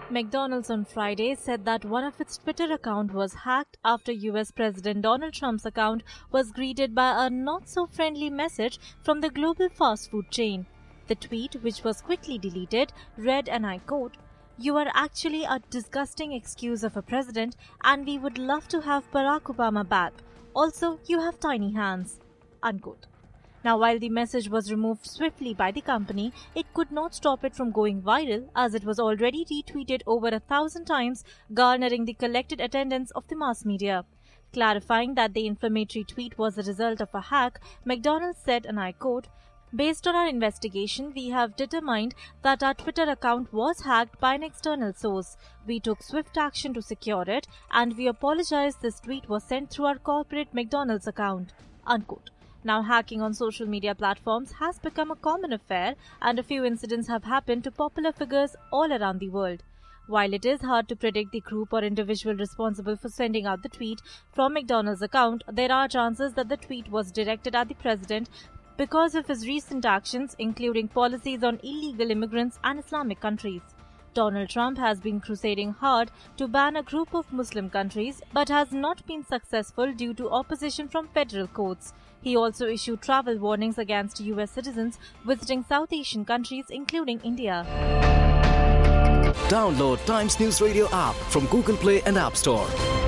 McDonald's on Friday said that one of its Twitter account was hacked after US President Donald Trump's account was greeted by a not-so-friendly message from the global fast food chain. The tweet, which was quickly deleted, read, and I quote, "You are actually a disgusting excuse of a president and we would love to have Barack Obama back. Also, you have tiny hands." Unquote. Now, while the message was removed swiftly by the company, it could not stop it from going viral as it was already retweeted over 1,000 times, garnering the collected attendance of the mass media. Clarifying that the inflammatory tweet was a result of a hack, McDonald's said, and I quote, "Based on our investigation, we have determined that our Twitter account was hacked by an external source. We took swift action to secure it, and we apologize this tweet was sent through our corporate McDonald's account." Unquote. Now, hacking on social media platforms has become a common affair, and a few incidents have happened to popular figures all around the world. While it is hard to predict the group or individual responsible for sending out the tweet from McDonald's account, there are chances that the tweet was directed at the president because of his recent actions, including policies on illegal immigrants and Islamic countries. Donald Trump has been crusading hard to ban a group of Muslim countries but has not been successful due to opposition from federal courts. He also issued travel warnings against US citizens visiting South Asian countries, including India. Download Times News Radio app from Google Play and App Store.